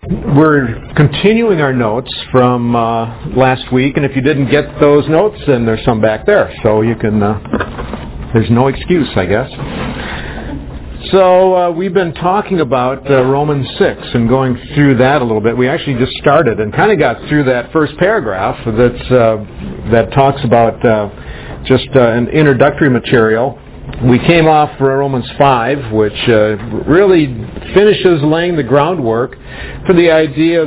We're continuing our notes from last week, and if you didn't get those notes, then there's some back there, so you can. There's no excuse, I guess. So we've been talking about Romans 6 and going through that a little bit. We actually just started and kind of got through that first paragraph that talks about just an introductory material. We came off Romans 5, which really finishes laying the groundwork for the idea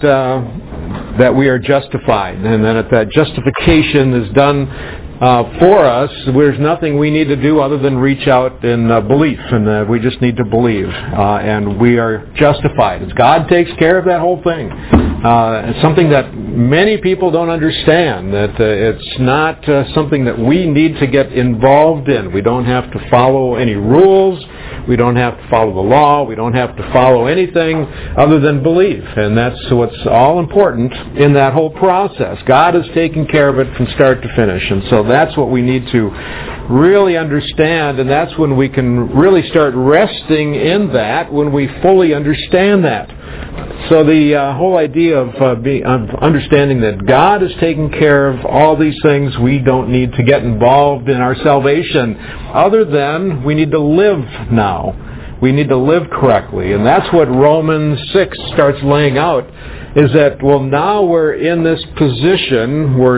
that we are justified, and that justification is done for us. There's nothing we need to do other than reach out in belief, and we just need to believe, and we are justified. As God takes care of that whole thing. It's something that many people don't understand, that it's not something that we need to get involved in. We don't have to follow any rules. We don't have to follow the law. We don't have to follow anything other than belief. And that's what's all important in that whole process. God is taking care of it from start to finish. And so that's what we need to really understand. And that's when we can really start resting in that, when we fully understand that. So the whole idea of understanding that God is taking care of all these things, we don't need to get involved in our salvation, other than we need to live now. We need to live correctly. And that's what Romans 6 starts laying out, is that, well, now we're in this position, we're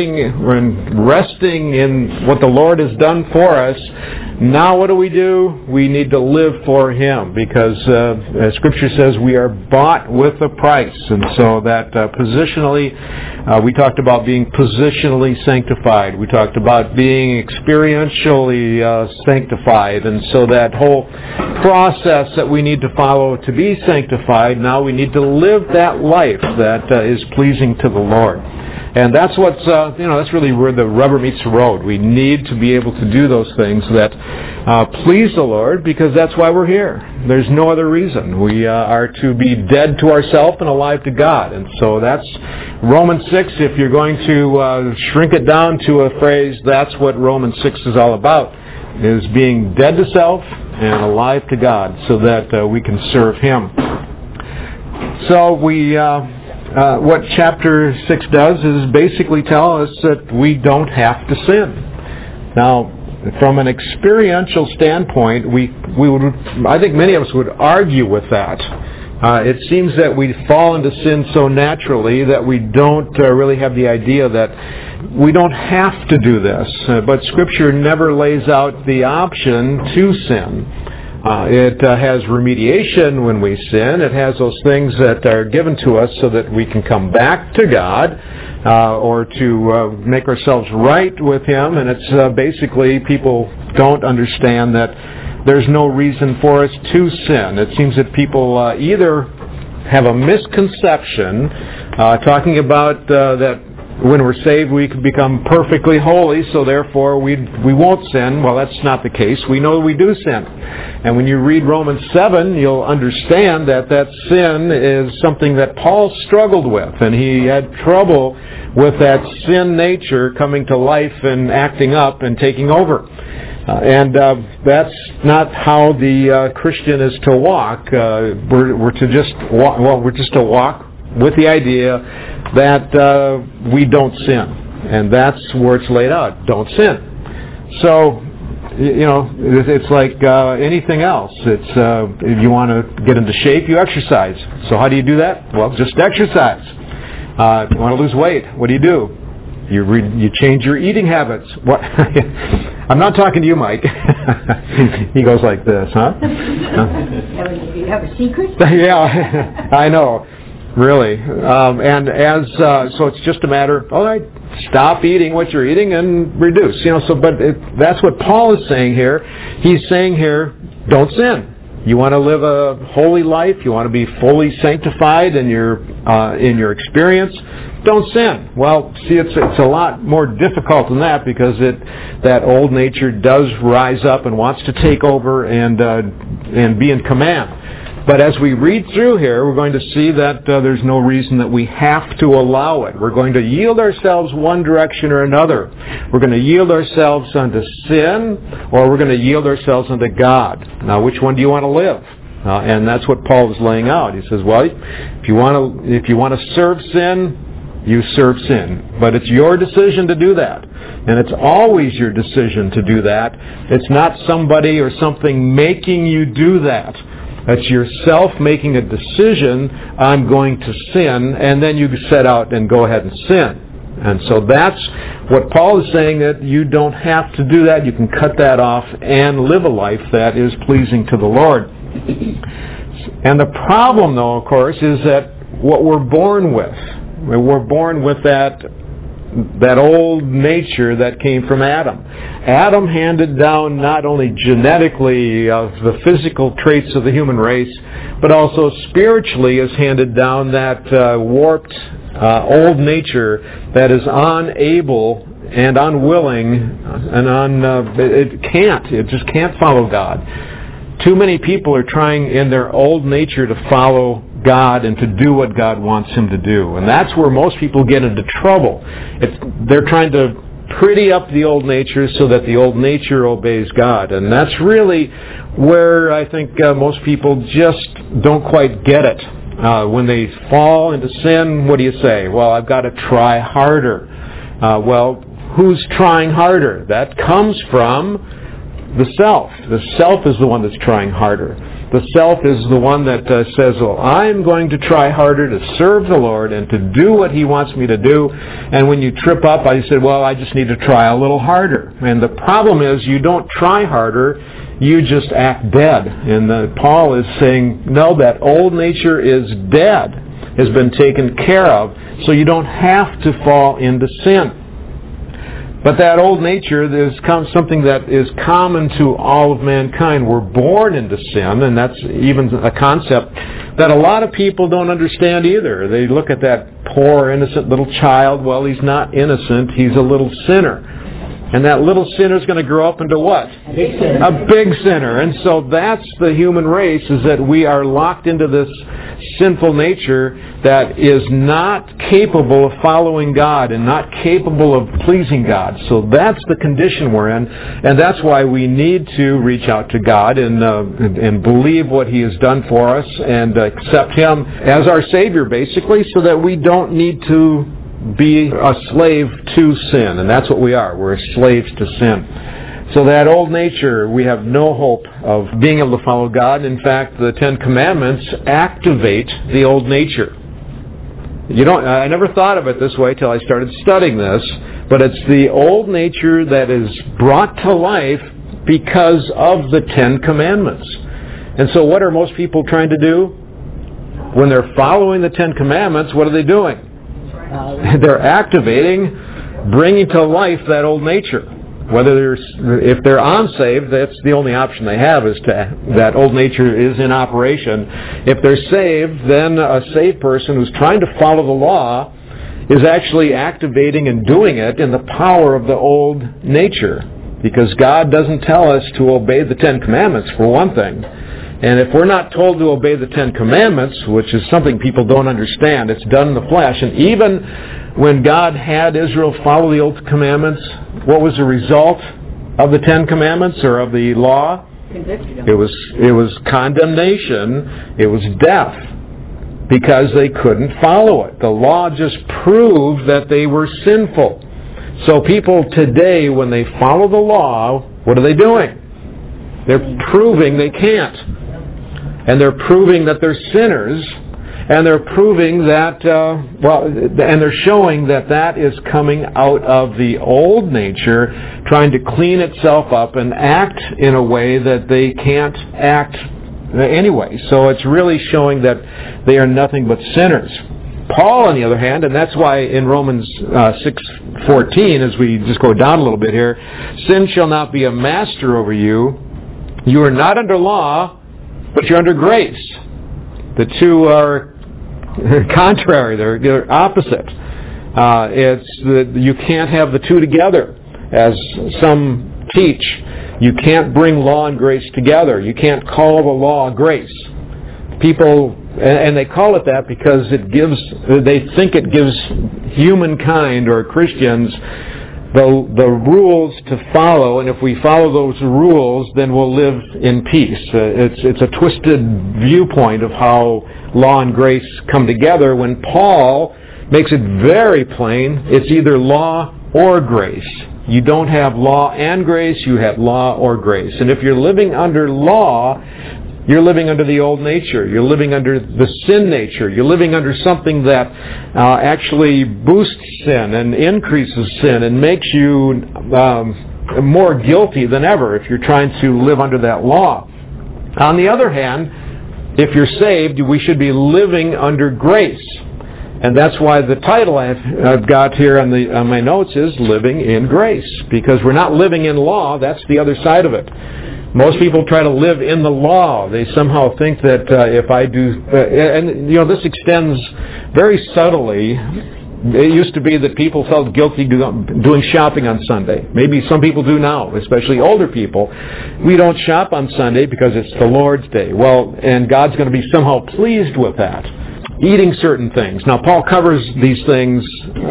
resting in what the Lord has done for us. Now what do? We need to live for Him, because as Scripture says, we are bought with a price. And so that positionally, we talked about being positionally sanctified. We talked about being experientially sanctified. And so that whole process that we need to follow to be sanctified, now we need to live that life that is pleasing to the Lord. And that's what's, that's really where the rubber meets the road. We need to be able to do those things that please the Lord, because that's why we're here. There's no other reason. We are to be dead to ourselves and alive to God. And so that's Romans 6. If you're going to shrink it down to a phrase, that's what Romans 6 is all about, is being dead to self and alive to God, so that we can serve Him. So what chapter 6 does is basically tell us that we don't have to sin. Now, from an experiential standpoint, we would, I think many of us would argue with that. It seems that we fall into sin so naturally that we don't really have the idea that we don't have to do this. But Scripture never lays out the option to sin. It has remediation when we sin. It has those things that are given to us so that we can come back to God or to make ourselves right with Him. And it's basically, people don't understand that there's no reason for us to sin. It seems that people either have a misconception talking about that when we're saved we can become perfectly holy, so therefore we won't sin. Well, that's not the case. We know we do sin. And when you read Romans 7, you'll understand that sin is something that Paul struggled with, and he had trouble with that sin nature coming to life and acting up and taking over. And that's not how the Christian is to walk. We're to just walk. Well, we're just to walk with the idea that we don't sin, and that's where it's laid out. Don't sin. So, it's like anything else. It's if you want to get into shape, you exercise. So how do you do that? Well, just exercise. If you want to lose weight, what do? You change your eating habits. What? I'm not talking to you, Mike. He goes like this, huh? You have a secret? Yeah, I know. Really. And so it's just a matter, all right, stop eating what you're eating and reduce. That's what Paul is saying here. He's saying here, don't sin. You want to live a holy life, you want to be fully sanctified in your experience, don't sin. Well, see, it's a lot more difficult than that, because that old nature does rise up and wants to take over and be in command. But as we read through here, we're going to see that there's no reason that we have to allow it. We're going to yield ourselves one direction or another. We're going to yield ourselves unto sin, or we're going to yield ourselves unto God. Now, which one do you want to live? And that's what Paul is laying out. He says, well, if you want to serve sin, you serve sin. But it's your decision to do that. And it's always your decision to do that. It's not somebody or something making you do that. It's yourself making a decision, I'm going to sin, and then you set out and go ahead and sin. And so that's what Paul is saying, that you don't have to do that. You can cut that off and live a life that is pleasing to the Lord. And the problem, though, of course, is that what we're born with. We're born with that old nature that came from Adam. Adam handed down not only genetically of the physical traits of the human race, but also spiritually has handed down that warped old nature that is unable and unwilling and it just can't follow God. Too many people are trying in their old nature to follow God and to do what God wants him to do. And that's where most people get into trouble. They're trying to pretty up the old nature so that the old nature obeys God. And that's really where I think most people just don't quite get it. When they fall into sin, what do you say? Well, I've got to try harder. Well, who's trying harder? That comes from the self. The self is the one that's trying harder. The self is the one that says, well, I'm going to try harder to serve the Lord and to do what he wants me to do. And when you trip up, I say, well, I just need to try a little harder. And the problem is you don't try harder, you just act dead. And Paul is saying, no, that old nature is dead, has been taken care of, so you don't have to fall into sin. But that old nature is something that is common to all of mankind. We're born into sin, and that's even a concept that a lot of people don't understand either. They look at that poor, innocent little child. Well, he's not innocent. He's a little sinner. And that little sinner is going to grow up into what? A big sinner. A big sinner. And so that's the human race, is that we are locked into this sinful nature that is not capable of following God and not capable of pleasing God. So that's the condition we're in, and that's why we need to reach out to God and believe what he has done for us and accept him as our Savior, basically, so that we don't need to be a slave to sin. And that's what we are. We're slaves to sin. So that old nature, we have no hope of being able to follow God. In fact, the Ten Commandments activate the old nature. I never thought of it this way till I started studying this, but it's the old nature that is brought to life because of the Ten Commandments. And so what are most people trying to do? When they're following the Ten Commandments, what are they doing? They're activating, bringing to life that old nature. If they're unsaved, that's the only option they have, is that old nature is in operation. If they're saved, then a saved person who's trying to follow the law is actually activating and doing it in the power of the old nature. Because God doesn't tell us to obey the Ten Commandments, for one thing. And if we're not told to obey the Ten Commandments, which is something people don't understand, it's done in the flesh. And even when God had Israel follow the Old Commandments, what was the result of the Ten Commandments or of the law? It was condemnation. It was death, because they couldn't follow it. The law just proved that they were sinful. So people today, when they follow the law, what are they doing? They're proving they can't. And they're proving that they're sinners, and they're proving that, and they're showing that is coming out of the old nature, trying to clean itself up and act in a way that they can't act anyway. So it's really showing that they are nothing but sinners. Paul, on the other hand, and that's why in Romans 6:14, as we just go down a little bit here, sin shall not be a master over you. You are not under law, but you're under grace. The two are contrary. They're opposite. You can't have the two together, as some teach. You can't bring law and grace together. You can't call the law grace. People, and they call it that because they think it gives humankind or Christians the rules to follow, and if we follow those rules, then we'll live in peace. It's a twisted viewpoint of how law and grace come together, when Paul makes it very plain it's either law or grace. You don't have law and grace, you have law or grace. And if you're living under law, you're living under the old nature. You're living under the sin nature. You're living under something that actually boosts sin and increases sin and makes you more guilty than ever if you're trying to live under that law. On the other hand, if you're saved, we should be living under grace. And that's why the title I've got here on my notes is Living in Grace. Because we're not living in law, that's the other side of it. Most people try to live in the law. They somehow think that if I do... this extends very subtly. It used to be that people felt guilty doing shopping on Sunday. Maybe some people do now, especially older people. We don't shop on Sunday because it's the Lord's Day. Well, and God's going to be somehow pleased with that. Eating certain things. Now, Paul covers these things,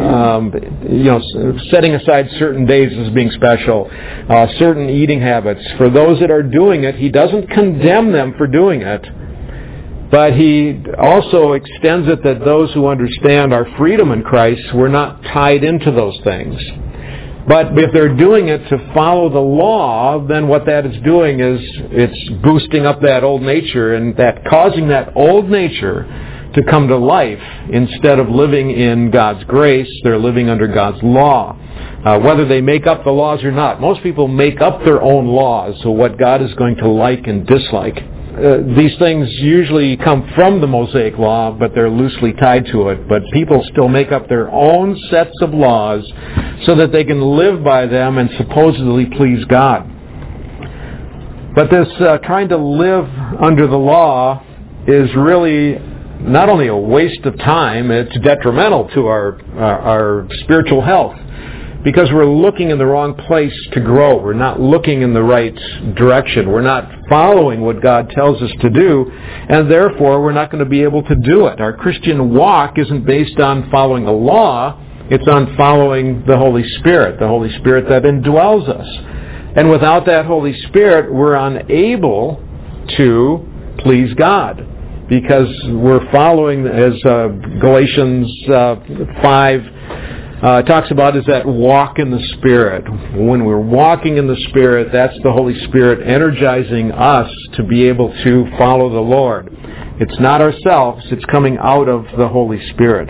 setting aside certain days as being special, certain eating habits. For those that are doing it, he doesn't condemn them for doing it, but he also extends it that those who understand our freedom in Christ, we're not tied into those things. But if they're doing it to follow the law, then what that is doing is it's boosting up that old nature and that causing that old nature to come to life. Instead of living in God's grace, they're living under God's law. Whether they make up the laws or not. Most people make up their own laws, so what God is going to like and dislike. These things usually come from the Mosaic Law, but they're loosely tied to it. But people still make up their own sets of laws so that they can live by them and supposedly please God. But this trying to live under the law is really not only a waste of time, it's detrimental to our spiritual health. Because we're looking in the wrong place to grow. We're not looking in the right direction. We're not following what God tells us to do, and therefore we're not going to be able to do it. Our Christian walk isn't based on following a law. It's on following the Holy Spirit that indwells us. And without that Holy Spirit, we're unable to please God. Because we're following, as Galatians 5 talks about, is that walk in the Spirit. When we're walking in the Spirit, that's the Holy Spirit energizing us to be able to follow the Lord. It's not ourselves, it's coming out of the Holy Spirit.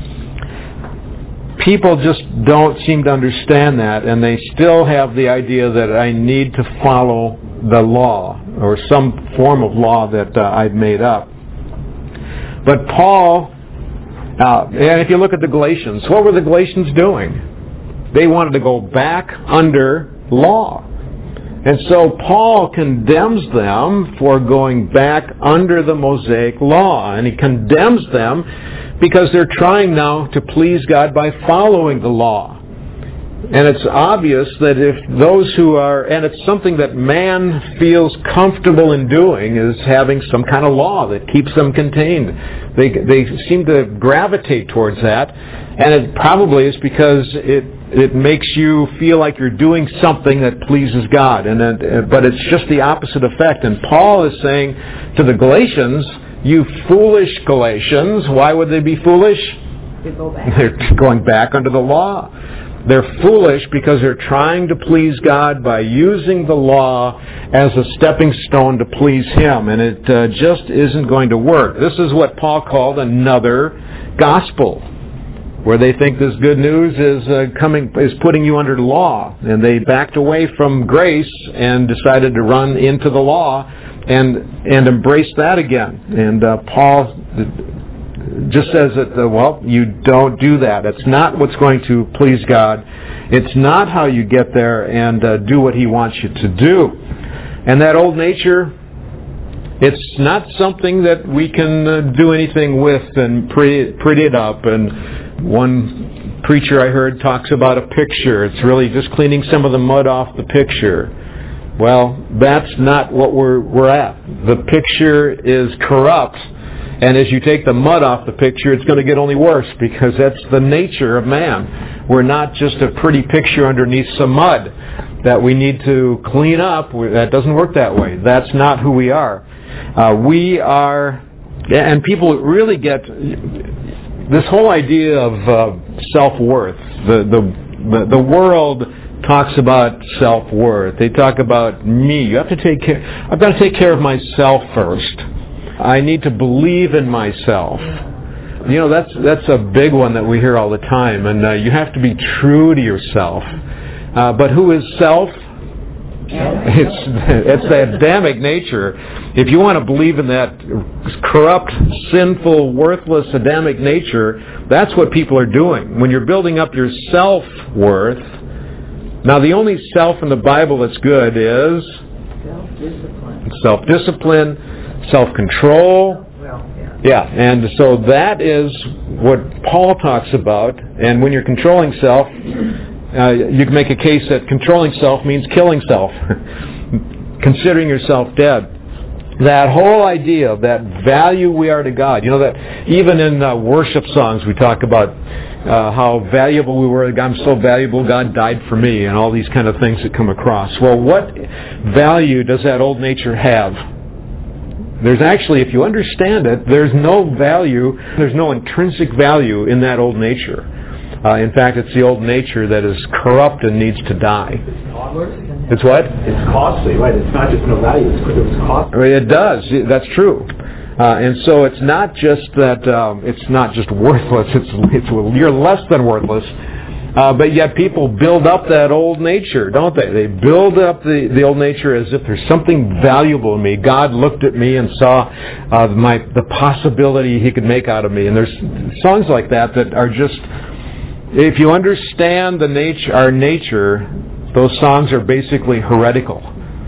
People just don't seem to understand that, and they still have the idea that I need to follow the law, or some form of law that I've made up. But Paul, and if you look at the Galatians, what were the Galatians doing? They wanted to go back under law. And so Paul condemns them for going back under the Mosaic Law. And he condemns them because they're trying now to please God by following the law. And it's obvious that if those who are, and it's something that man feels comfortable in doing, is having some kind of law that keeps them contained. They seem to gravitate towards that, and it probably is because it makes you feel like you're doing something that pleases God. But it's just the opposite effect. And Paul is saying to the Galatians, you foolish Galatians, why would they be foolish? They're going back under the law. They're foolish because they're trying to please God by using the law as a stepping stone to please Him, and it just isn't going to work. This is what Paul called another gospel, where they think this good news is putting you under law, and they backed away from grace and decided to run into the law and embrace that again. And Paul just says that, you don't do that. It's not what's going to please God. It's not how you get there and do what He wants you to do. And that old nature, it's not something that we can do anything with and pretty it up. And one preacher I heard talks about a picture. It's really just cleaning some of the mud off the picture. Well, that's not what we're at. The picture is corrupt. And as you take the mud off the picture, it's going to get only worse, because that's the nature of man. We're not just a pretty picture underneath some mud that we need to clean up. That doesn't work that way. That's not who we are. We are, and people really get this whole idea of self-worth. The world talks about self-worth. They talk about me. I've got to take care of myself first. I need to believe in myself. That's a big one that we hear all the time. And you have to be true to yourself. But who is self? It's the Adamic nature. If you want to believe in that corrupt, sinful, worthless Adamic nature, that's what people are doing. When you're building up your self-worth, now the only self in the Bible that's good is self-discipline, self-control. Yeah, and so that is what Paul talks about. And when you're controlling self, you can make a case that controlling self means killing self, considering yourself dead. That whole idea of that value we are to God. That even in worship songs we talk about how valuable we were to God. I'm so valuable, God died for me, and all these kind of things that come across. Well, what value does that old nature have? There's actually, if you understand it, there's no value, there's no intrinsic value in that old nature. In fact, it's the old nature that is corrupt and needs to die. It's what? It's costly, right? It's not just no value, it's costly. It does. That's true. And so it's not just that it's not just worthless. You're less than worthless. But yet people build up that old nature, don't they? They build up the old nature as if there's something valuable in me. God looked at me and saw the possibility He could make out of me. And there's songs like that are just, if you understand our nature, those songs are basically heretical.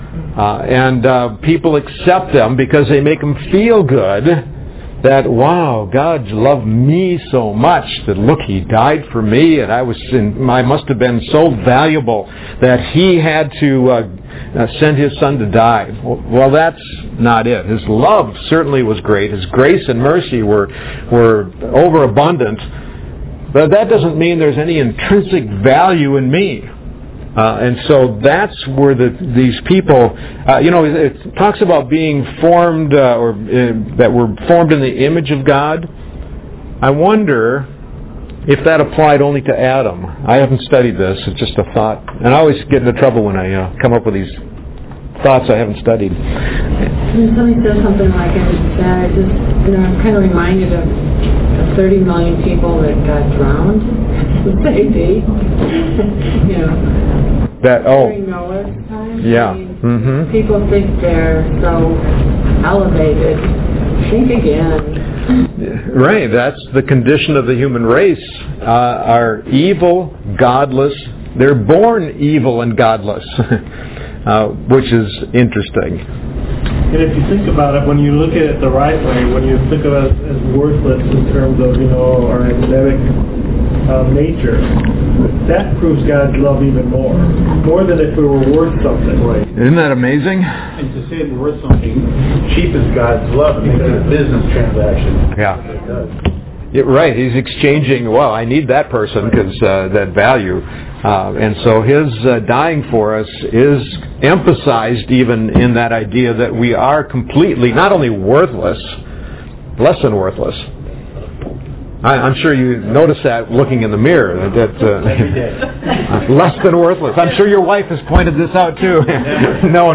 And people accept them because they make them feel good. That, wow, God loved me so much that, look, He died for me, and I must have been so valuable that He had to send His Son to die. Well, that's not it. His love certainly was great. His grace and mercy were overabundant. But that doesn't mean there's any intrinsic value in me. And so that's where these people, it talks about being formed, that we're formed in the image of God. I wonder if that applied only to Adam. I haven't studied this. It's just a thought. And I always get into trouble when I come up with these thoughts I haven't studied. When somebody says something like that, I'm kind of reminded of 30 million people that got drowned with AD. During Noah's time. Yeah. People think they're so elevated. Think again. Right. That's the condition of the human race. Are evil, godless. They're born evil and godless, which is interesting. And if you think about it, when you look at it the right way, when you think of it as worthless in terms of, our academic nature, that proves God's love even more than if we were worth something. Right? Isn't that amazing? And to say we're worth something cheapens God's love and makes it a business transaction. Yeah. It does. Right. He's exchanging, well, I need that person because that value. And so His dying for us is emphasized even in that idea that we are completely, not only worthless, less than worthless. I'm sure you notice that looking in the mirror, that less than worthless. I'm sure your wife has pointed this out too. No.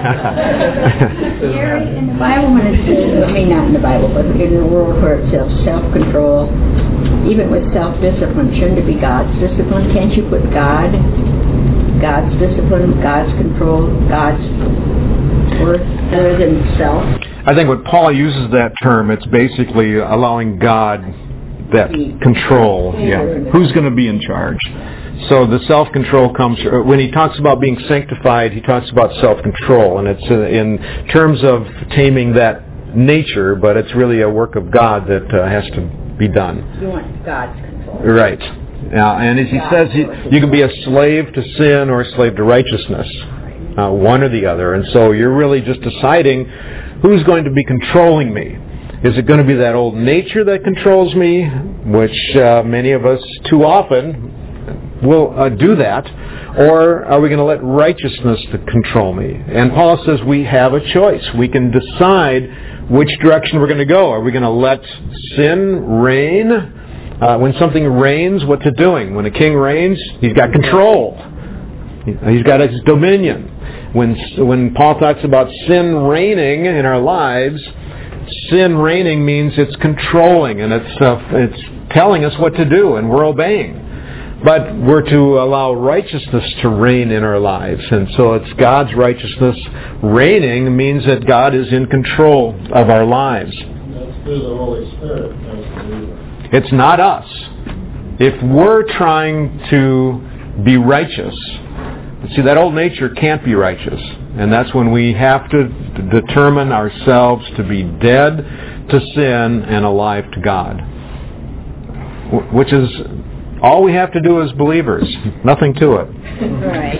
Gary, in the Bible, when it says, not in the Bible, but in the world where it says self-control, even with self-discipline, shouldn't it be God's discipline? Can't you put God's discipline, God's control, God's worth, other than self? I think when Paul uses that term, it's basically allowing God that control. Yeah. Who's going to be in charge? So the self-control comes, when he talks about being sanctified, he talks about self-control, and it's in terms of taming that nature, but it's really a work of God that has to be done. You want God's control. Right. And as he says, you can be a slave to sin or a slave to righteousness, one or the other. And so you're really just deciding who's going to be controlling me. Is it going to be that old nature that controls me, which many of us too often will do that? Or are we going to let righteousness control me? And Paul says we have a choice. We can decide which direction we're going to go. Are we going to let sin reign? When something reigns, what's it doing? When a king reigns, he's got control. He's got his dominion. When Paul talks about sin reigning in our lives, sin reigning means it's controlling and it's telling us what to do, and we're obeying. But we're to allow righteousness to reign in our lives, and so it's God's righteousness reigning means that God is in control of our lives. That's through the Holy Spirit as believers. It's not us. If we're trying to be righteous, see, that old nature can't be righteous. And that's when we have to determine ourselves to be dead to sin and alive to God. Which is all we have to do as believers. Nothing to it. Right.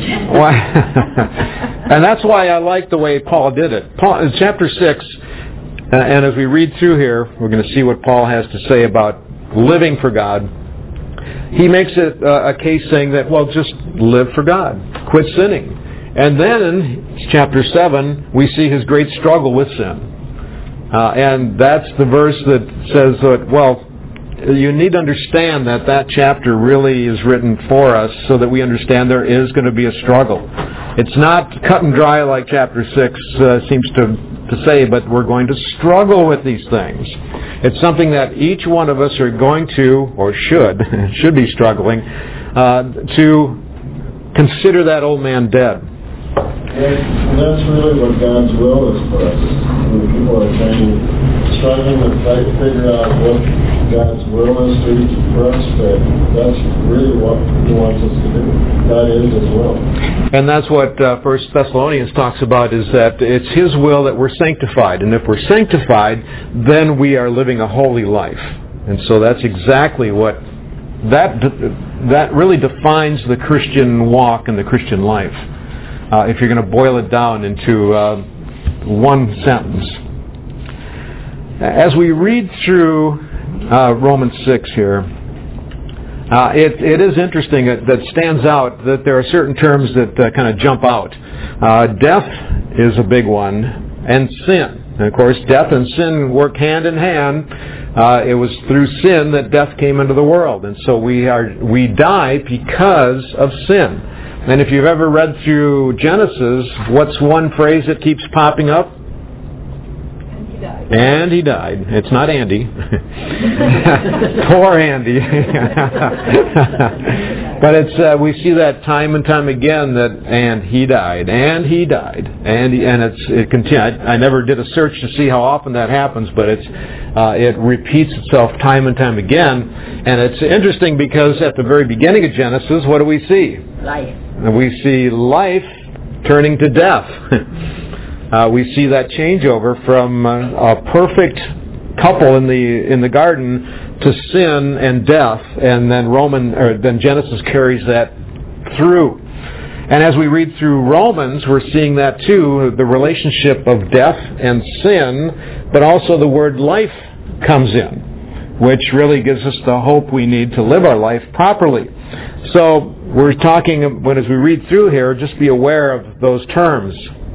And that's why I like the way Paul did it. Paul, in chapter 6, and as we read through here, we're going to see what Paul has to say about living for God. He makes it a case saying that, well, just live for God. Quit sinning. And then in chapter 7, we see his great struggle with sin. And that's the verse that says that, well, you need to understand that chapter really is written for us so that we understand there is going to be a struggle. It's not cut and dry like chapter 6 seems to say, but we're going to struggle with these things. It's something that each one of us are going to, or should be struggling, to consider that old man dead. And that's really what God's will is for us. When people are struggling to figure out what God's will is for us, that's really what He wants us to do. That is His will. And that's what 1 Thessalonians talks about, is that it's His will that we're sanctified. And if we're sanctified, then we are living a holy life. And so that's exactly what that really defines the Christian walk and the Christian life. If you're going to boil it down into one sentence. As we read through Romans 6 here, it is interesting that stands out that there are certain terms that kind of jump out. Death is a big one, and sin. And of course, death and sin work hand in hand. It was through sin that death came into the world, and so we die because of sin. And if you've ever read through Genesis, what's one phrase that keeps popping up? And he died. And he died. It's not Andy. Poor Andy. But it's we see that time and time again, that and he died, and he died, and it continues. I never did a search to see how often that happens, but it repeats itself time and time again. And it's interesting because at the very beginning of Genesis, what do we see? Life. We see life turning to death. We see that changeover from a perfect couple in the garden to sin and death, and then Genesis carries that through. And as we read through Romans, we're seeing that too, the relationship of death and sin, but also the word life comes in, which really gives us the hope we need to live our life properly. So we're talking, as we read through here, just be aware of those terms.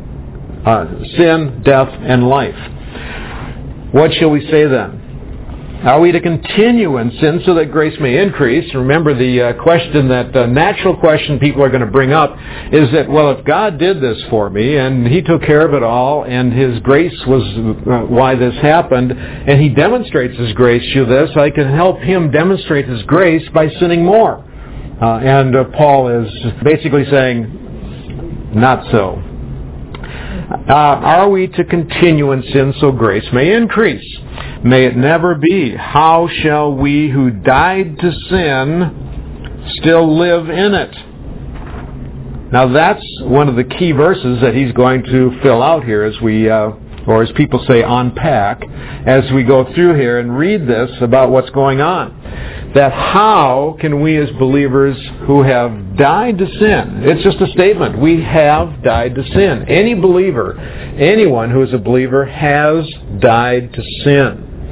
Sin, death, and life. What shall we say then? Are we to continue in sin so that grace may increase? Remember the question, that natural question people are going to bring up is that, well, if God did this for me and He took care of it all and His grace was why this happened, and He demonstrates His grace through this, I can help Him demonstrate His grace by sinning more. And Paul is basically saying, not so. Are we to continue in sin so grace may increase? May it never be. How shall we who died to sin still live in it? Now that's one of the key verses that he's going to fill out here as we, or as people say, unpack, as we go through here and read this about what's going on. That how can we as believers who have died to sin, it's just a statement, we have died to sin. Any believer, anyone who is a believer has died to sin.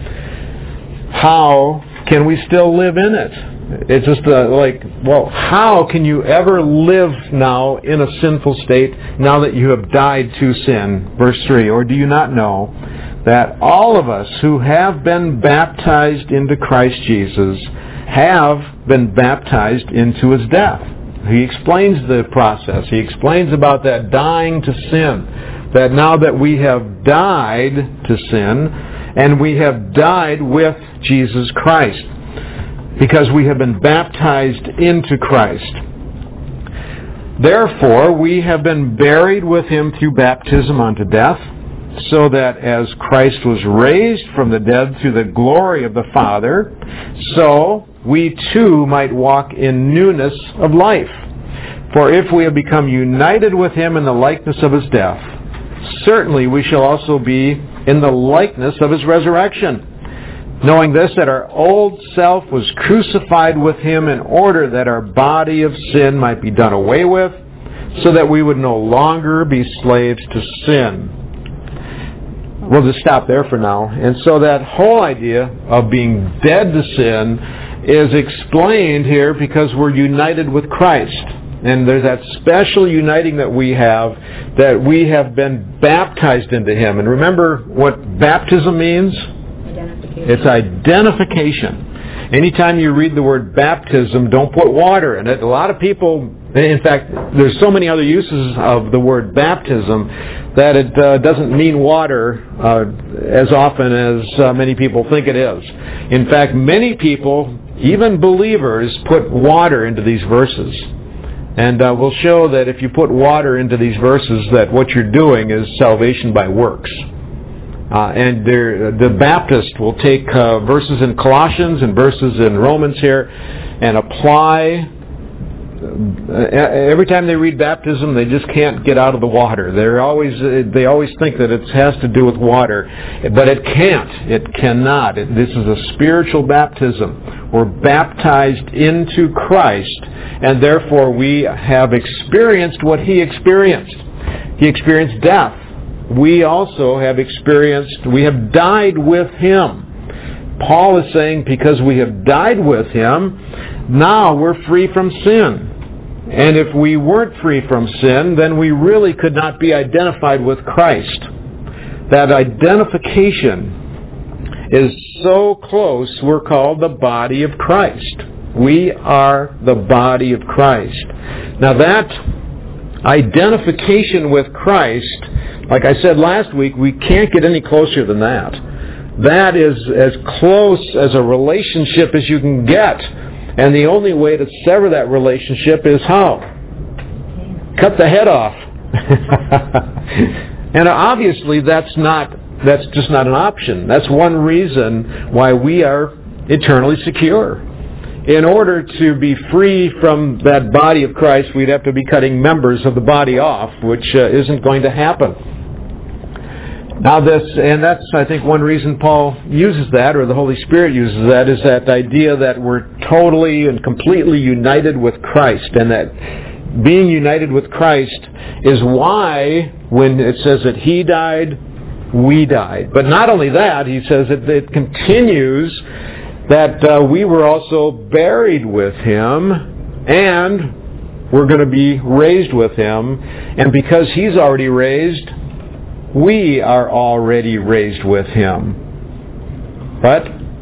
how can we still live in it? It's just how can you ever live now in a sinful state now that you have died to sin? Verse 3, or do you not know that all of us who have been baptized into Christ Jesus have been baptized into His death? He explains the process. He explains about that dying to sin, that now that we have died to sin, and we have died with Jesus Christ, because we have been baptized into Christ. Therefore, we have been buried with Him through baptism unto death, so that as Christ was raised from the dead through the glory of the Father, so we too might walk in newness of life. For if we have become united with Him in the likeness of His death, certainly we shall also be in the likeness of His resurrection. Knowing this, that our old self was crucified with Him in order that our body of sin might be done away with, so that we would no longer be slaves to sin. We'll just stop there for now. And so that whole idea of being dead to sin is explained here because we're united with Christ. And there's that special uniting that we have been baptized into Him. And remember what baptism means? It's identification. Anytime you read the word baptism, don't put water in it. A lot of people, in fact, there's so many other uses of the word baptism that it doesn't mean water as often as many people think it is. In fact, many people, even believers, put water into these verses. And we'll show that if you put water into these verses, that what you're doing is salvation by works. And the Baptist will take verses in Colossians and verses in Romans here and apply. Every time they read baptism, they just can't get out of the water. They always think that it has to do with water, but it can't. It cannot. This is a spiritual baptism. We're baptized into Christ, and therefore we have experienced what He experienced. He experienced death. We also have died with Him. Paul is saying because we have died with Him, now we're free from sin. And if we weren't free from sin, then we really could not be identified with Christ. That identification is so close, we're called the body of Christ. We are the body of Christ. Now that identification with Christ, like I said last week, we can't get any closer than that. That is as close as a relationship as you can get. And the only way to sever that relationship is how? Cut the head off. And obviously that's just not an option. That's one reason why we are eternally secure. In order to be free from that body of Christ, we'd have to be cutting members of the body off, which isn't going to happen. Now that's I think one reason Paul uses that, or the Holy Spirit uses that, is that idea that we're totally and completely united with Christ, and that being united with Christ is why when it says that He died, we died. But not only that, he says that it continues that we were also buried with Him, and we're going to be raised with Him. And because He's already raised, we are already raised with Him. What?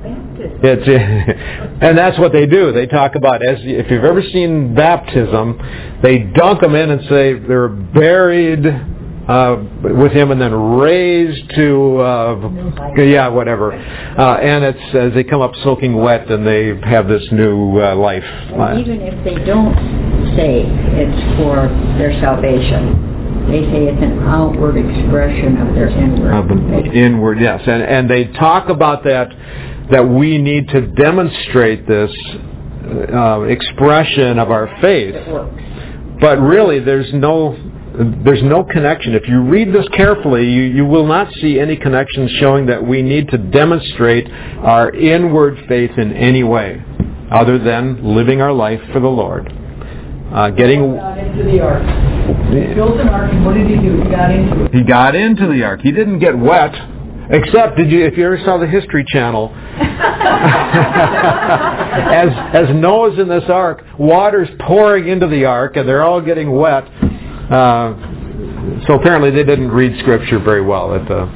And that's what they do. They talk about, if you've ever seen baptism, they dunk them in and say they're buried with Him and then raised to, whatever. And it's as they come up soaking wet and they have this new life. And even if they don't say it's for their salvation, they say it's an outward expression of their inward. Inward, yes. And they talk about that we need to demonstrate this expression of our faith. But really, there's no connection. If you read this carefully, you will not see any connection showing that we need to demonstrate our inward faith in any way other than living our life for the Lord. Got into the ark. He built an ark, and what did He do? He got into it. He got into the ark. He didn't get wet. Except, if you ever saw the History Channel, as Noah's in this ark, water's pouring into the ark, and they're all getting wet. So apparently they didn't read Scripture very well.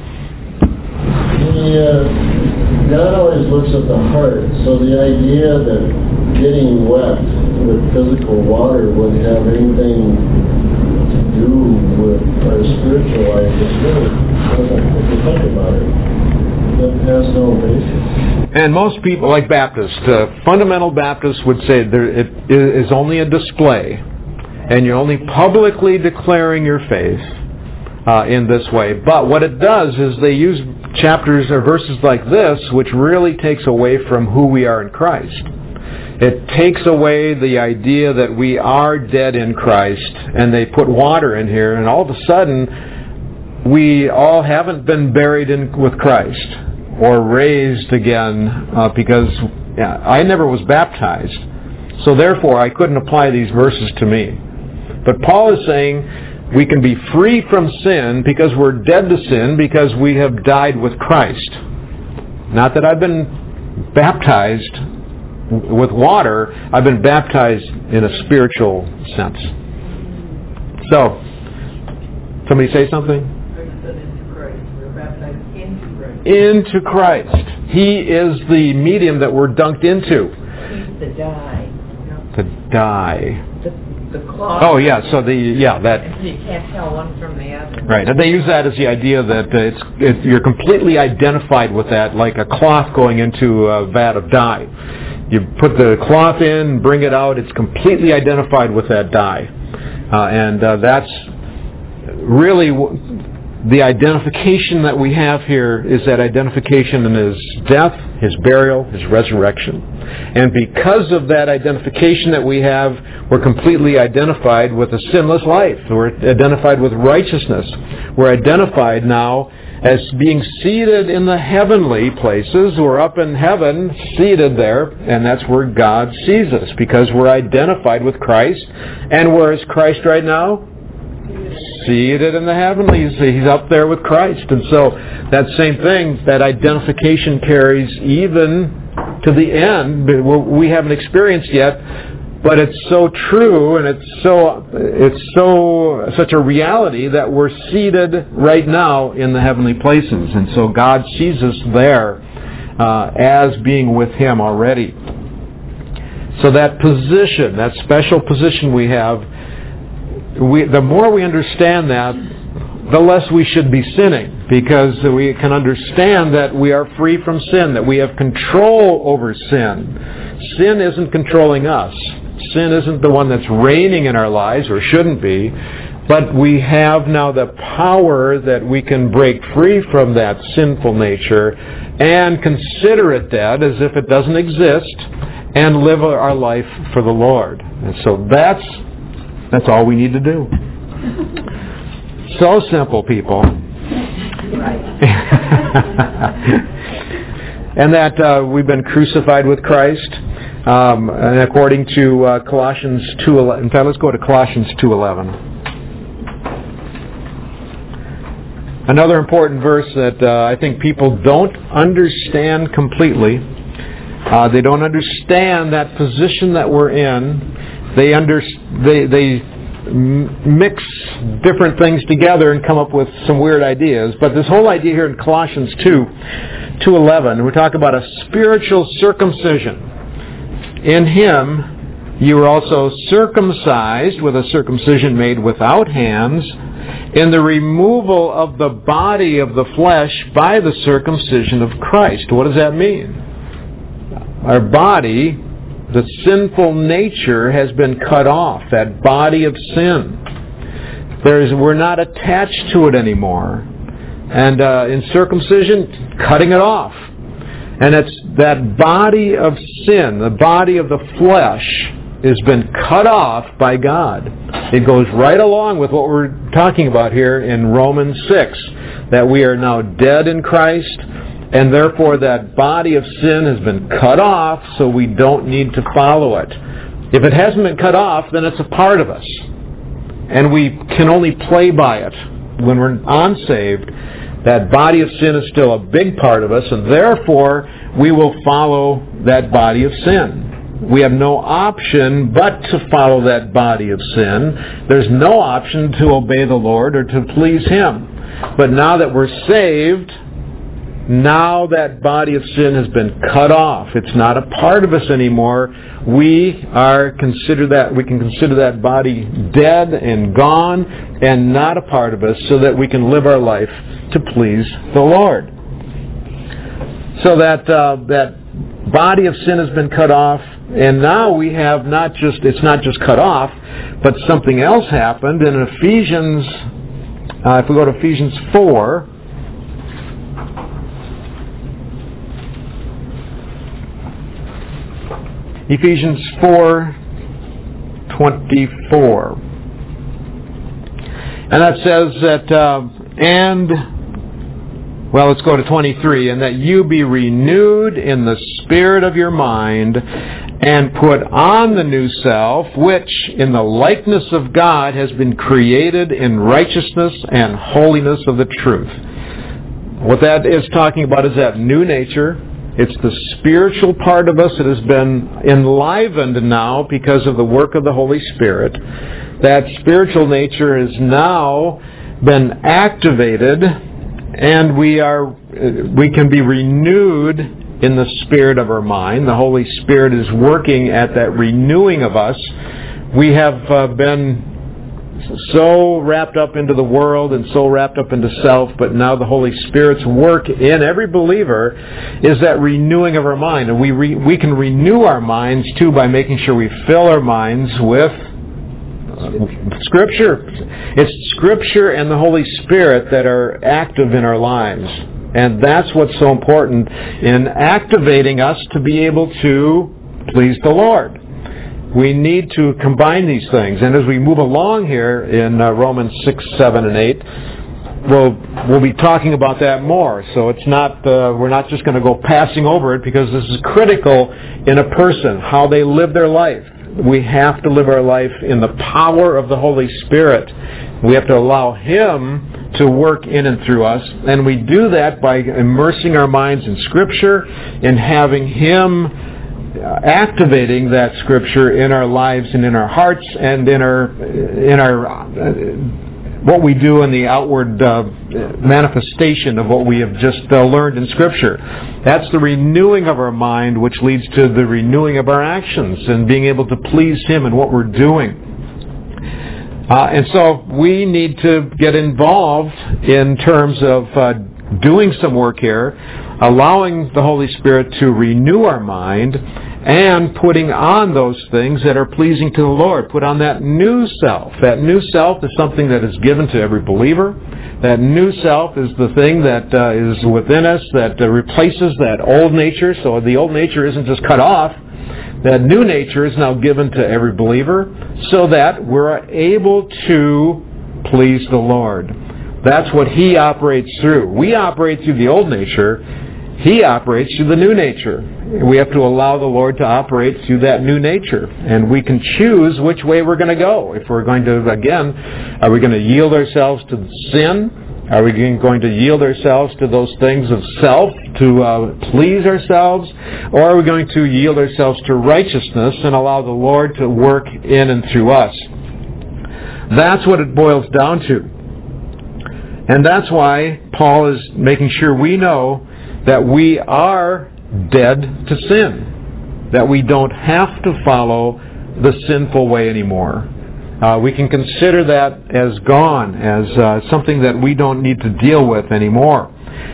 God always looks at the heart. So the idea that getting wet with physical water would have anything to do with our spiritual life is really doesn't, if you think about it. That has no basis. And most people, like Baptists, fundamental Baptists would say it is only a display, and you're only publicly declaring your faith in this way. But what it does is they use chapters or verses like this, which really takes away from who we are in Christ. It takes away the idea that we are dead in Christ, and they put water in here, and all of a sudden we all haven't been buried with Christ or raised again because I never was baptized. So therefore I couldn't apply these verses to me. But Paul is saying we can be free from sin because we're dead to sin because we have died with Christ. Not that I've been baptized with water, I've been baptized in a spiritual sense. So, somebody say something? Into Christ. He is the medium that we're dunked into. He's the dye. The dye. The cloth. Oh yeah, so that. You can't tell one from the other. Right, and they use that as the idea that you're completely identified with that, like a cloth going into a vat of dye. You put the cloth in, bring it out, it's completely identified with that dye. And that's really the identification that we have here is that identification in His death, His burial, His resurrection. And because of that identification that we have, we're completely identified with a sinless life. We're identified with righteousness. We're identified now as being seated in the heavenly places. We're up in heaven, seated there, and that's where God sees us, because we're identified with Christ. And where is Christ right now? Seated in the heavenlies. He's up there with Christ. And so that same thing, that identification carries even to the end. We haven't experienced yet, but it's so true, and it's such a reality that we're seated right now in the heavenly places. And so God sees us there as being with Him already. So that position, that special position we have, the more we understand that, the less we should be sinning, because we can understand that we are free from sin, that we have control over sin. Sin isn't controlling us. Sin isn't the one that's reigning in our lives, or shouldn't be, but we have now the power that we can break free from that sinful nature and consider it dead as if it doesn't exist and live our life for the Lord. And so that's all we need to do. So simple, people. Right. And that we've been crucified with Christ. And according to Colossians 2:11. In fact, let's go to Colossians 2:11. Another important verse that I think people don't understand completely. They don't understand that position that we're in. They mix different things together and come up with some weird ideas. But this whole idea here in Colossians 2:11, we talk about a spiritual circumcision. In Him you were also circumcised with a circumcision made without hands, in the removal of the body of the flesh by the circumcision of Christ. What does that mean? Our body, the sinful nature, has been cut off. That body of sin. We're not attached to it anymore. And in circumcision, cutting it off. And it's that body of sin, the body of the flesh, has been cut off by God. It goes right along with what we're talking about here in Romans 6, that we are now dead in Christ, and therefore that body of sin has been cut off, so we don't need to follow it. If it hasn't been cut off, then it's a part of us. And we can only play by it when we're unsaved. That body of sin is still a big part of us, and therefore we will follow that body of sin. We have no option but to follow that body of sin. There's no option to obey the Lord or to please Him. But now that we're saved, now that body of sin has been cut off. It's not a part of us anymore. We can consider that body dead and gone and not a part of us, so that we can live our life to please the Lord. So that body of sin has been cut off, and now we have it's not just cut off, but something else happened in Ephesians. If we go to Ephesians 4, Ephesians 4:24. And that says that, let's go to 23. And that you be renewed in the spirit of your mind, and put on the new self, which in the likeness of God has been created in righteousness and holiness of the truth. What that is talking about is that new nature. It's the spiritual part of us that has been enlivened now because of the work of the Holy Spirit. That spiritual nature has now been activated, and we can be renewed in the spirit of our mind. The Holy Spirit is working at that renewing of us. We have been so wrapped up into the world and so wrapped up into self, but now the Holy Spirit's work in every believer is that renewing of our mind. And we can renew our minds too by making sure we fill our minds with Scripture. It's Scripture and the Holy Spirit that are active in our lives. And that's what's so important in activating us to be able to please the Lord. We need to combine these things. And as we move along here in Romans 6, 7, and 8, we'll be talking about that more. So it's not we're not just going to go passing over it, because this is critical in a person, how they live their life. We have to live our life in the power of the Holy Spirit. We have to allow Him to work in and through us. And we do that by immersing our minds in Scripture and having Him activating that Scripture in our lives and in our hearts and in our what we do in the outward manifestation of what we have just learned in Scripture. That's the renewing of our mind, which leads to the renewing of our actions and being able to please Him in what we're doing. And so we need to get involved in terms of doing some work here, allowing the Holy Spirit to renew our mind, and putting on those things that are pleasing to the Lord. Put on that new self. That new self is something that is given to every believer. That new self is the thing that is within us that replaces that old nature. So the old nature isn't just cut off. That new nature is now given to every believer so that we're able to please the Lord. That's what He operates through. We operate through the old nature. He operates through the new nature. We have to allow the Lord to operate through that new nature. And we can choose which way we're going to go. If we're going to, again, are we going to yield ourselves to sin? Are we going to yield ourselves to those things of self to please ourselves? Or are we going to yield ourselves to righteousness and allow the Lord to work in and through us? That's what it boils down to. And that's why Paul is making sure we know that we are dead to sin. That we don't have to follow the sinful way anymore. We can consider that as gone, as something that we don't need to deal with anymore.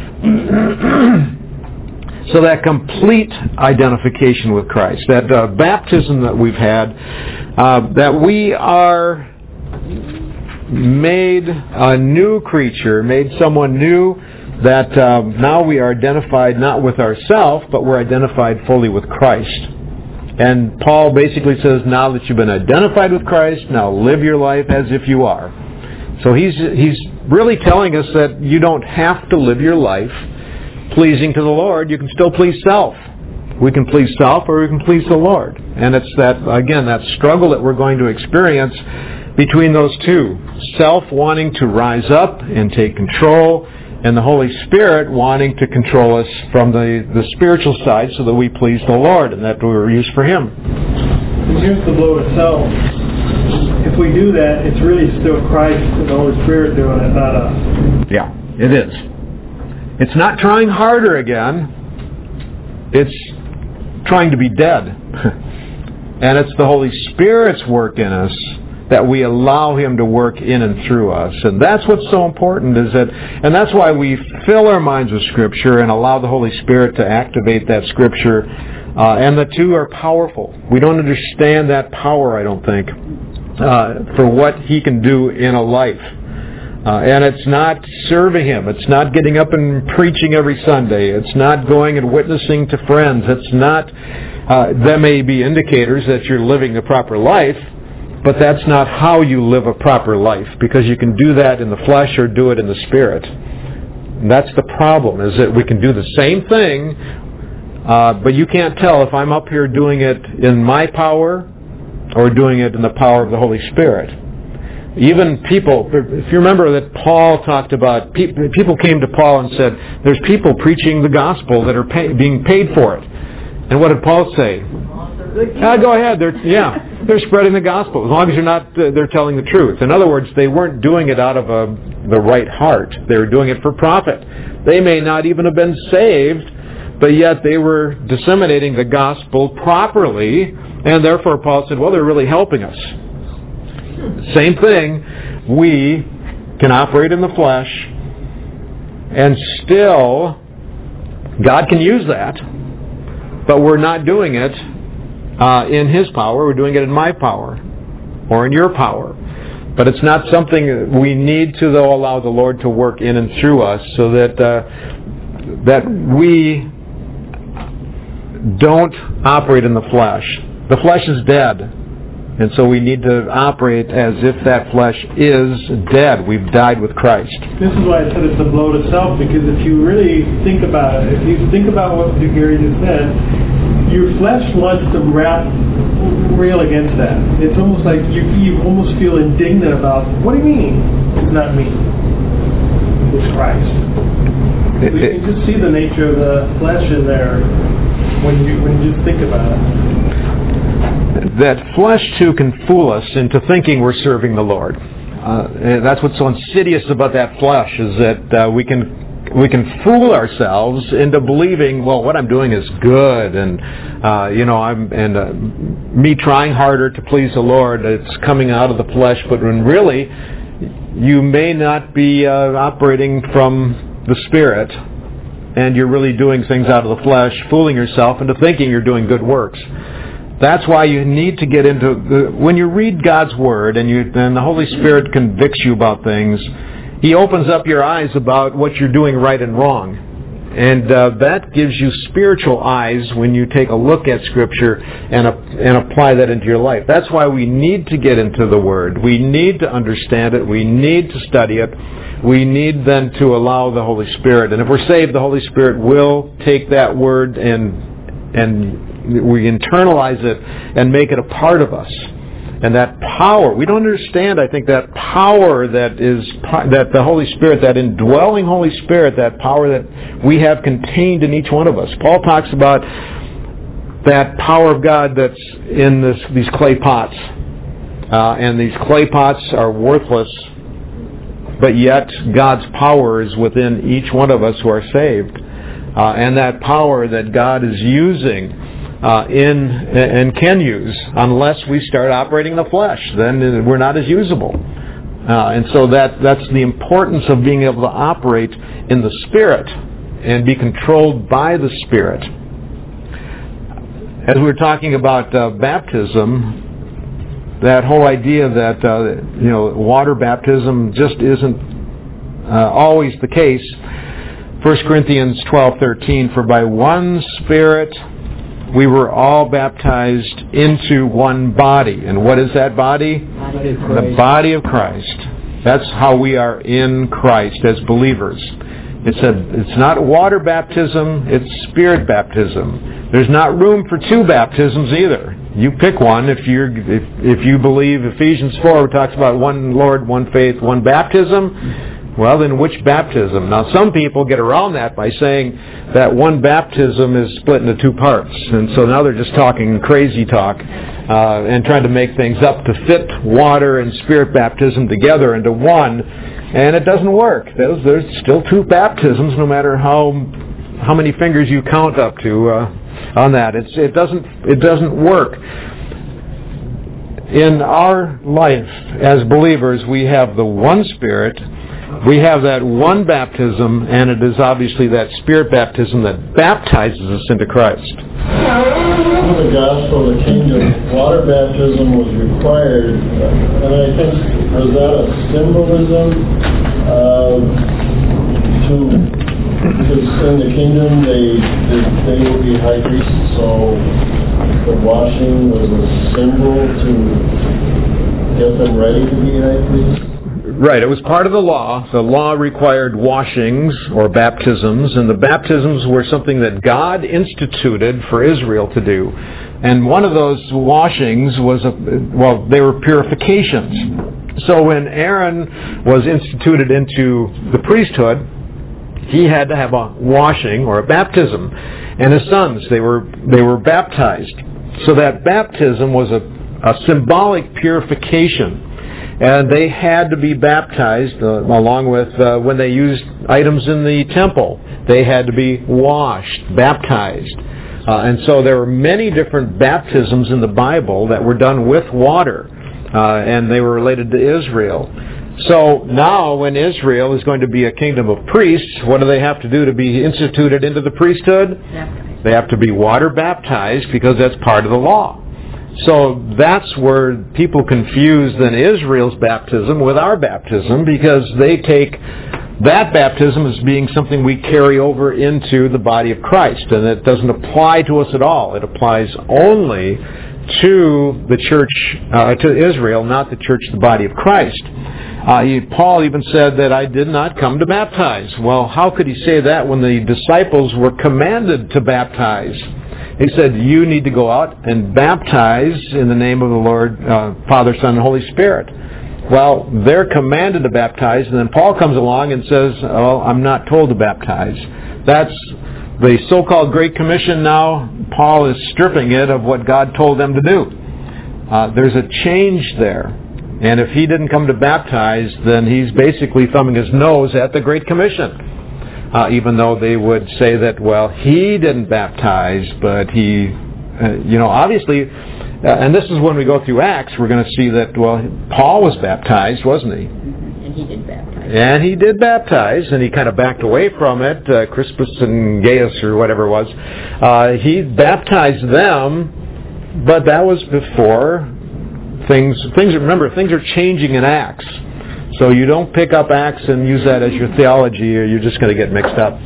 So that complete identification with Christ, that baptism that we've had, that we are made a new creature, made someone new, that now we are identified not with ourselves, but we're identified fully with Christ. And Paul basically says, now that you've been identified with Christ, now live your life as if you are. So he's really telling us that you don't have to live your life pleasing to the Lord. You can still please self. We can please self or we can please the Lord. And it's that, again, that struggle that we're going to experience between those two. Self wanting to rise up and take control, and the Holy Spirit wanting to control us from the spiritual side so that we please the Lord and that we're used for Him. And here's the blow itself. If we do that, it's really still Christ and the Holy Spirit doing it, not us. Yeah, it is. It's not trying harder again. It's trying to be dead. And it's the Holy Spirit's work in us that we allow Him to work in and through us. And that's what's so important, and that's why we fill our minds with Scripture and allow the Holy Spirit to activate that Scripture. And the two are powerful. We don't understand that power, I don't think, for what He can do in a life. And it's not serving Him. It's not getting up and preaching every Sunday. It's not going and witnessing to friends. It's not, that may be indicators that you're living the proper life, but that's not how you live a proper life, because you can do that in the flesh or do it in the Spirit. And that's the problem, is that we can do the same thing, but you can't tell if I'm up here doing it in my power or doing it in the power of the Holy Spirit. Even people, if you remember that Paul talked about, people came to Paul and said, there's people preaching the gospel that are being paid for it. And what did Paul say? Go ahead. They're spreading the gospel as long as they're telling the truth. In other words, they weren't doing it out of the right heart. They were doing it for profit. They may not even have been saved, but yet they were disseminating the gospel properly, and therefore Paul said, well, they're really helping us. Same thing, we can operate in the flesh, and still God can use that, but we're not doing it in His power. We're doing it in my power or in your power. But it's not something we need to, though, allow the Lord to work in and through us so that we don't operate in the flesh. The flesh is dead. And so we need to operate as if that flesh is dead. We've died with Christ. This is why I said it's a blow to self, because if you really think about it, if you think about what Gary just said, your flesh wants to rail against that. It's almost like you almost feel indignant about, what do you mean it's not me? It's Christ. You can just see the nature of the flesh in there when you just think about it. That flesh, too, can fool us into thinking we're serving the Lord. And that's what's so insidious about that flesh, is that we can fool ourselves into believing, well, what I'm doing is good, and me trying harder to please the Lord, it's coming out of the flesh. But when really, you may not be operating from the Spirit, and you're really doing things out of the flesh, fooling yourself into thinking you're doing good works. That's why you need to get into when you read God's Word and the Holy Spirit convicts you about things, He opens up your eyes about what you're doing right and wrong. And that gives you spiritual eyes when you take a look at Scripture and apply that into your life. That's why we need to get into the Word. We need to understand it. We need to study it. We need then to allow the Holy Spirit. And if we're saved, the Holy Spirit will take that Word and we internalize it and make it a part of us. And that power, we don't understand, I think, that power that the Holy Spirit, that indwelling Holy Spirit, that power that we have contained in each one of us. Paul talks about that power of God that's in these clay pots. And these clay pots are worthless, but yet God's power is within each one of us who are saved. And that power that God is using and can use, unless we start operating the flesh, then we're not as usable. And so that's the importance of being able to operate in the Spirit and be controlled by the Spirit. As we were talking about baptism, that whole idea that water baptism just isn't always the case. 1 Corinthians 12:13, for by one Spirit we were all baptized into one body. And what is that body? The body of Christ. That's how we are in Christ as believers. It's not water baptism, it's Spirit baptism. There's not room for two baptisms either. You pick one. If you believe Ephesians 4 talks about one Lord, one faith, one baptism, Well, then which baptism? Now, some people get around that by saying that one baptism is split into two parts. And so now they're just talking crazy talk and trying to make things up to fit water and Spirit baptism together into one. And it doesn't work. There's still two baptisms no matter how many fingers you count up to on that. It doesn't work. In our life as believers, we have the one Spirit. We have that one baptism, and it is obviously that Spirit baptism that baptizes us into Christ. In the gospel of the kingdom, water baptism was required, and I think, was that a symbolism because in the kingdom they will be high priests, so the washing was a symbol to get them ready to be high priests? Right, it was part of the law. The law required washings or baptisms, and the baptisms were something that God instituted for Israel to do. And one of those washings was, they were purifications. So when Aaron was instituted into the priesthood, he had to have a washing or a baptism. And his sons, they were baptized. So that baptism was a symbolic purification. And they had to be baptized along with when they used items in the temple. They had to be washed, baptized. And so there were many different baptisms in the Bible that were done with water. And they were related to Israel. So now when Israel is going to be a kingdom of priests, what do they have to do to be instituted into the priesthood? They have to be water baptized because that's part of the law. So that's where people confuse then Israel's baptism with our baptism, because they take that baptism as being something we carry over into the body of Christ, and it doesn't apply to us at all. It applies only to the church, to Israel, not the church, the body of Christ. Paul even said that I did not come to baptize. Well, how could he say that when the disciples were commanded to baptize? He said, you need to go out and baptize in the name of the Lord, Father, Son, and Holy Spirit. Well, they're commanded to baptize, and then Paul comes along and says, oh, I'm not told to baptize. That's the so-called Great Commission now. Paul is stripping it of what God told them to do. There's a change there. And if he didn't come to baptize, then he's basically thumbing his nose at the Great Commission. Even though they would say that, well, he didn't baptize, but he, obviously, and this is when we go through Acts, we're going to see that, well, Paul was baptized, wasn't he? And he did baptize. And he did baptize, and he kind of backed away from it, Crispus and Gaius or whatever it was. He baptized them, but that was before things, remember, things are changing in Acts. So you don't pick up Acts and use that as your theology, or you're just going to get mixed up.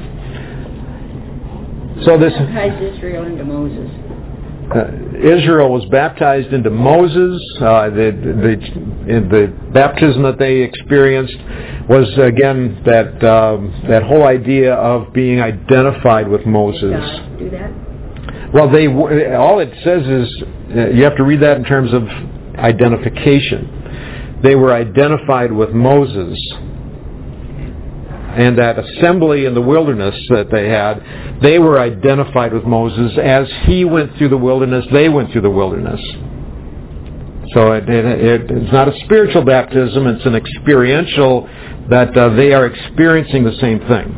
So this baptized Israel into Moses. Israel was baptized into Moses. The baptism that they experienced was again that whole idea of being identified with Moses. Did God do that? Well, all it says is you have to read that in terms of identification. They were identified with Moses. And that assembly in the wilderness that they had, they were identified with Moses. As he went through the wilderness, they went through the wilderness. So it's not a spiritual baptism, it's an experiential, that they are experiencing the same thing.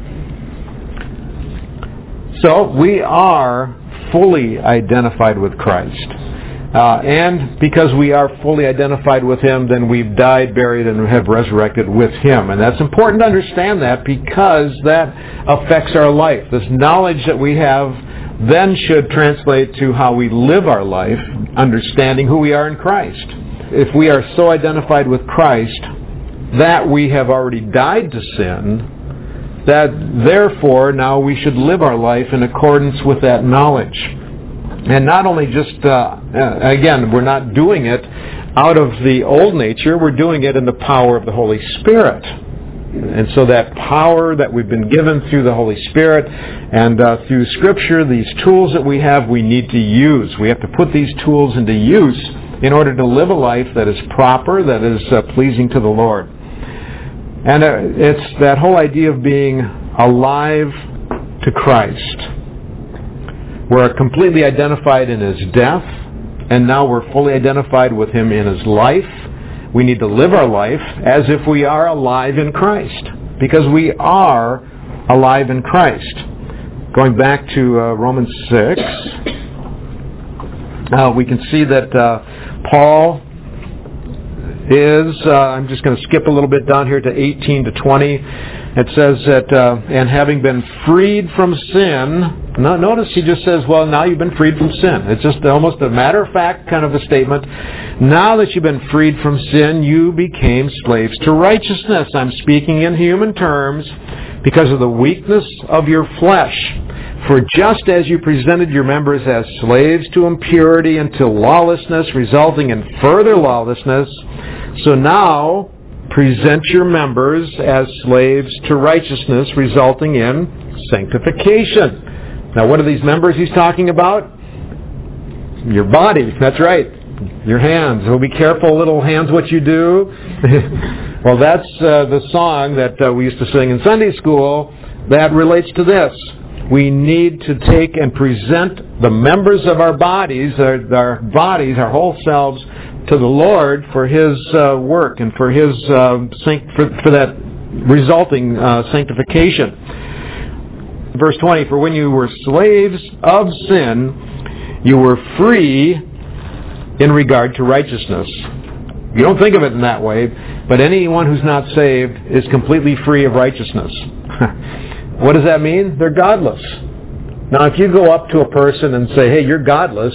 So we are fully identified with Christ. And because we are fully identified with Him, then we've died, buried, and have resurrected with Him. And that's important to understand that, because that affects our life. This knowledge that we have then should translate to how we live our life, understanding who we are in Christ. If we are so identified with Christ that we have already died to sin, that therefore now we should live our life in accordance with that knowledge. And not only just, again, we're not doing it out of the old nature, we're doing it in the power of the Holy Spirit. And so that power that we've been given through the Holy Spirit and through Scripture, these tools that we have, we need to use. We have to put these tools into use in order to live a life that is proper, that is pleasing to the Lord. And it's that whole idea of being alive to Christ. We're completely identified in His death, and now we're fully identified with Him in His life. We need to live our life as if we are alive in Christ, because we are alive in Christ. Going back to Romans 6, we can see that Paul is, I'm just going to skip a little bit down here to 18 to 20. It says that, and having been freed from sin, notice he just says, well, now you've been freed from sin. It's just almost a matter-of-fact kind of a statement. Now that you've been freed from sin, you became slaves to righteousness. I'm speaking in human terms because of the weakness of your flesh. For just as you presented your members as slaves to impurity and to lawlessness, resulting in further lawlessness, so now present your members as slaves to righteousness, resulting in sanctification. Now, what are these members he's talking about? Your body, that's right. Your hands. Well, be careful, little hands, what you do. Well, that's the song that we used to sing in Sunday school that relates to this. We need to take and present the members of our bodies, our whole selves, to the Lord for His work and for His for that resulting sanctification. Verse 20, for when you were slaves of sin, you were free in regard to righteousness. You don't think of it in that way, but anyone who's not saved is completely free of righteousness. What does that mean? They're godless. Now, if you go up to a person and say, hey, you're godless,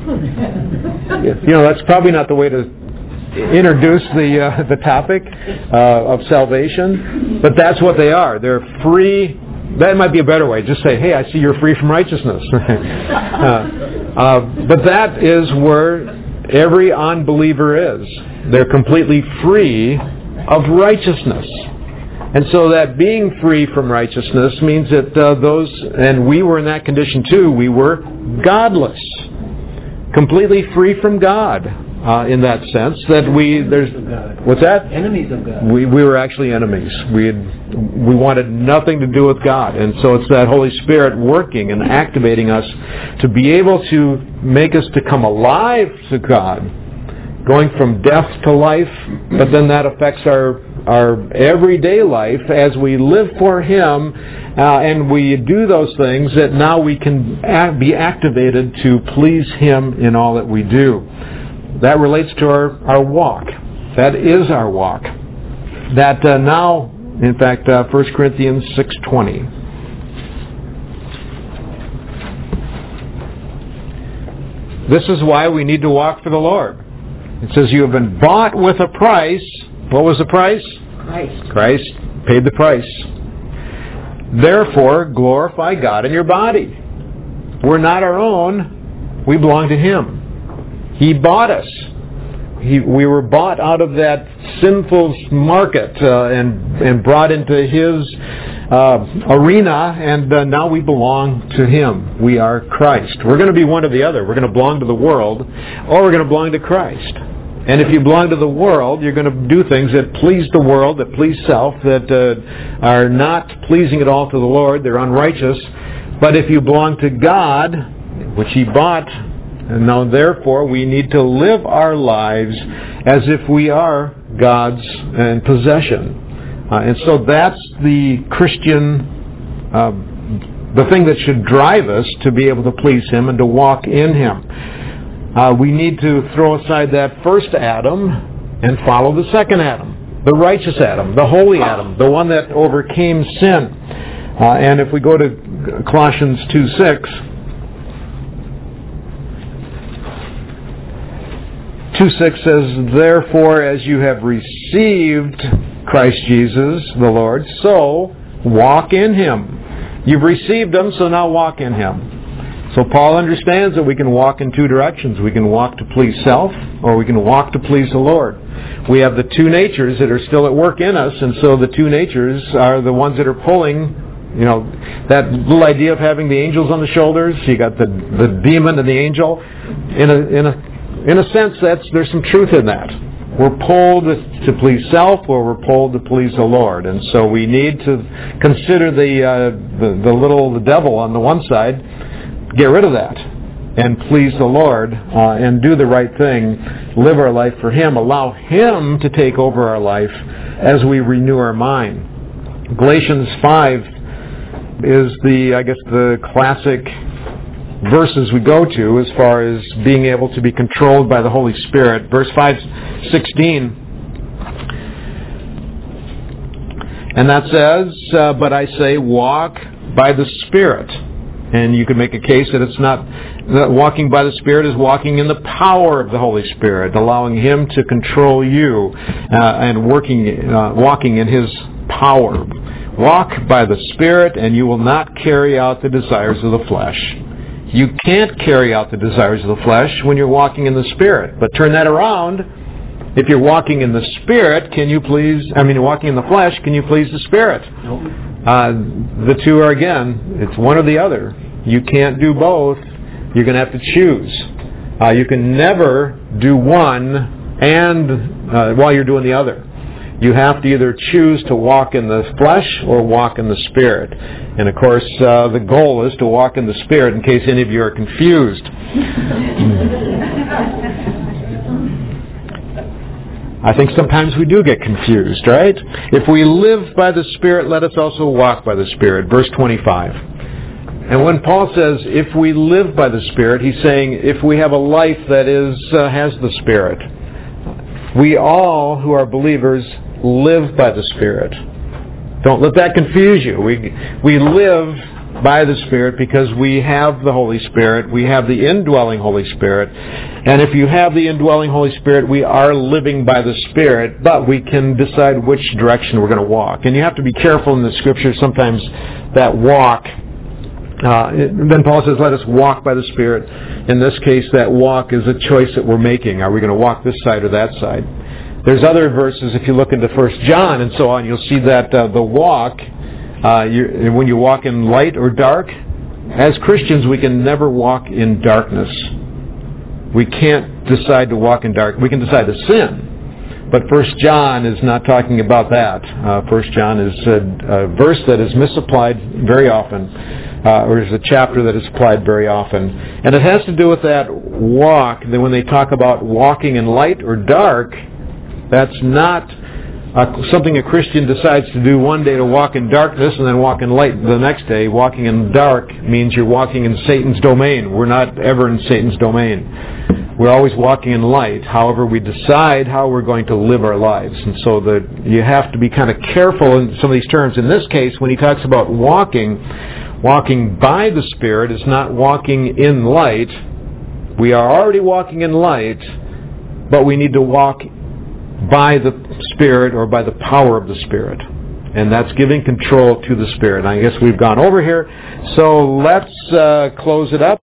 that's probably not the way to introduce the topic of salvation, but that's what they are. They're free. That might be a better way. Just say, hey, I see you're free from righteousness. But that is where every unbeliever is. They're completely free of righteousness. And so that being free from righteousness means that and we were in that condition too, we were godless. Completely free from God in that sense. What's that? Enemies of God. We were actually enemies. We wanted nothing to do with God. And so it's that Holy Spirit working and activating us to be able to make us to come alive to God, going from death to life, but then that affects our everyday life as we live for Him, and we do those things that now we can be activated to please Him in all that we do. That relates to our walk. That is our walk. That now, in fact, 1 Corinthians 6:20. This is why we need to walk for the Lord. It says you have been bought with a price. What was the price? Christ paid the price. Therefore, glorify God in your body. We're not our own. We belong to Him. He bought us. We were bought out of that sinful market and brought into His arena, and now we belong to Him. We are Christ. We're going to be one or the other. We're going to belong to the world, or we're going to belong to Christ. And if you belong to the world, you're going to do things that please the world, that please self, that are not pleasing at all to the Lord. They're unrighteous. But if you belong to God, which He bought, and now therefore we need to live our lives as if we are God's possession. And so that's the Christian, the thing that should drive us to be able to please Him and to walk in Him. We need to throw aside that first Adam and follow the second Adam, the righteous Adam, the holy Adam, the one that overcame sin. And if we go to Colossians 2:6, 2:6 says, therefore, as you have received Christ Jesus, the Lord, so walk in Him. You've received Him, so now walk in Him. So Paul understands that we can walk in two directions. We can walk to please self, or we can walk to please the Lord. We have the two natures that are still at work in us, and so the two natures are the ones that are pulling, that little idea of having the angels on the shoulders. You got the demon and the angel. In a sense, there's some truth in that. we're pulled to please self or we're pulled to please the Lord. And so we need to consider the devil on the one side, get rid of that, and please the Lord, and do the right thing, live our life for Him, allow Him to take over our life as we renew our mind. Galatians 5 is the classic verses we go to as far as being able to be controlled by the Holy Spirit. Verse 5:16, and that says, but I say walk by the Spirit. And you could make a case that it's not, that walking by the Spirit is walking in the power of the Holy Spirit, allowing Him to control you and walking in His power. Walk by the Spirit and you will not carry out the desires of the flesh. You can't carry out the desires of the flesh when you're walking in the Spirit. But turn that around. If you're walking in the Spirit, walking in the flesh, can you please the Spirit? Nope. The two are, again, it's one or the other. You can't do both. You're going to have to choose. You can never do one and while you're doing the other. You have to either choose to walk in the flesh or walk in the Spirit. And of course, the goal is to walk in the Spirit, in case any of you are confused. I think sometimes we do get confused, right? If we live by the Spirit, let us also walk by the Spirit. Verse 25. And when Paul says, if we live by the Spirit, he's saying, if we have a life that has the Spirit. We all who are believers live by the Spirit. Don't let that confuse you. We live by the Spirit because we have the Holy Spirit. We have the indwelling Holy Spirit. And if you have the indwelling Holy Spirit, we are living by the Spirit, but we can decide which direction we're going to walk. And you have to be careful in the Scripture. Sometimes that walk, then Paul says, let us walk by the Spirit. In this case, that walk is a choice that we're making. Are we going to walk this side or that side? There's other verses, if you look into 1 John and so on, you'll see that the walk, when you walk in light or dark, as Christians we can never walk in darkness. We can't decide to walk in dark. We can decide to sin. But 1 John is not talking about that. 1 John is a verse that is misapplied very often, or is a chapter that is applied very often. And it has to do with that walk, that when they talk about walking in light or dark, that's not something a Christian decides to do one day, to walk in darkness and then walk in light the next day. Walking in dark means you're walking in Satan's domain. We're not ever in Satan's domain. We're always walking in light. However, we decide how we're going to live our lives. And so you have to be kind of careful in some of these terms. In this case, when he talks about walking by the Spirit is not walking in light. We are already walking in light, but we need to walk by the Spirit or by the power of the Spirit. And that's giving control to the Spirit. I guess we've gone over here. So let's close it up.